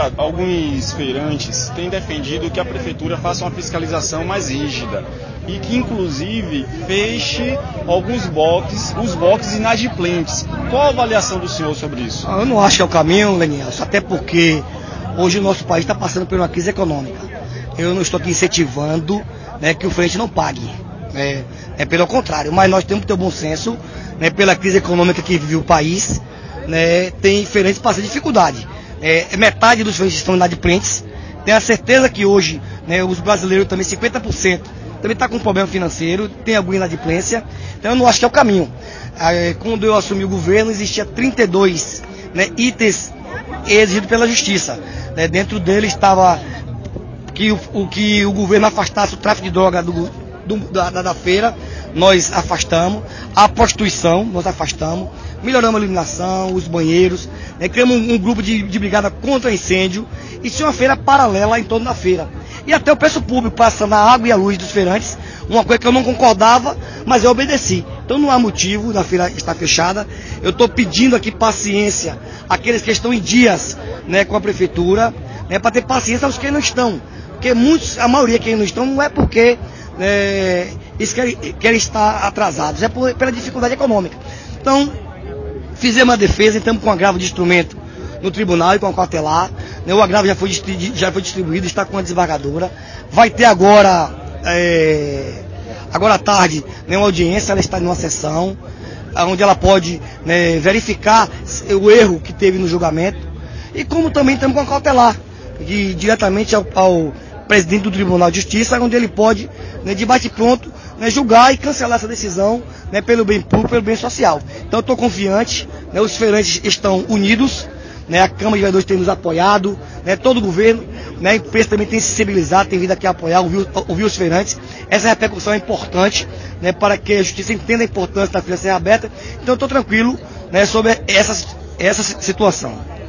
Deputado, alguns feirantes têm defendido que a prefeitura faça uma fiscalização mais rígida e que, inclusive, feche os boxes inadimplentes. Qual a avaliação do senhor sobre isso? Eu não acho que é o caminho, Lenilson, até porque hoje o nosso país está passando por uma crise econômica. Eu não estou aqui incentivando, né, que o frente não pague. Pelo contrário, mas nós temos que ter o bom senso, né, pela crise econômica que vive o país, né, tem feirantes passando dificuldade. Metade dos feirantes estão inadimplentes. Tenho a certeza que hoje, né, os brasileiros também, 50%, também está com problema financeiro, tem alguma inadimplência. Então eu não acho que é o caminho. Quando eu assumi o governo, existia 32, né, itens exigidos pela justiça. Né, dentro dele estava que o governo afastasse o tráfico de droga da feira, nós afastamos. A prostituição, nós afastamos. Melhoramos a iluminação, os banheiros, né, criamos um grupo de brigada contra incêndio. E tinha uma feira paralela em torno da feira. E até o preço público passando a água e a luz dos feirantes, uma coisa que eu não concordava, mas eu obedeci. Então não há motivo da feira estar fechada. Eu estou pedindo aqui paciência àqueles que estão em dias, né, com a prefeitura, né, para ter paciência aos que não estão. Porque a maioria que não estão não é porque eles querem estar atrasados, é pela dificuldade econômica. Então, fizemos uma defesa, estamos com um agravo de instrumento no tribunal e com a cautelar. O agravo já foi distribuído, está com a desembargadora. Vai ter agora à tarde, né, uma audiência, ela está em uma sessão, onde ela pode, né, verificar o erro que teve no julgamento. E como também estamos com a cautelar, diretamente ao presidente do Tribunal de Justiça, onde ele pode, né, de bate-pronto, né, julgar e cancelar essa decisão, né, pelo bem público, pelo bem social. Então eu estou confiante, né, os feirantes estão unidos, né, a Câmara de Vereadores tem nos apoiado, né, todo o governo, né, a imprensa também tem se sensibilizado, tem vindo aqui apoiar, ouvir os feirantes. Essa repercussão é importante, né, para que a Justiça entenda a importância da feira ser aberta. Então eu estou tranquilo, né, sobre essa situação.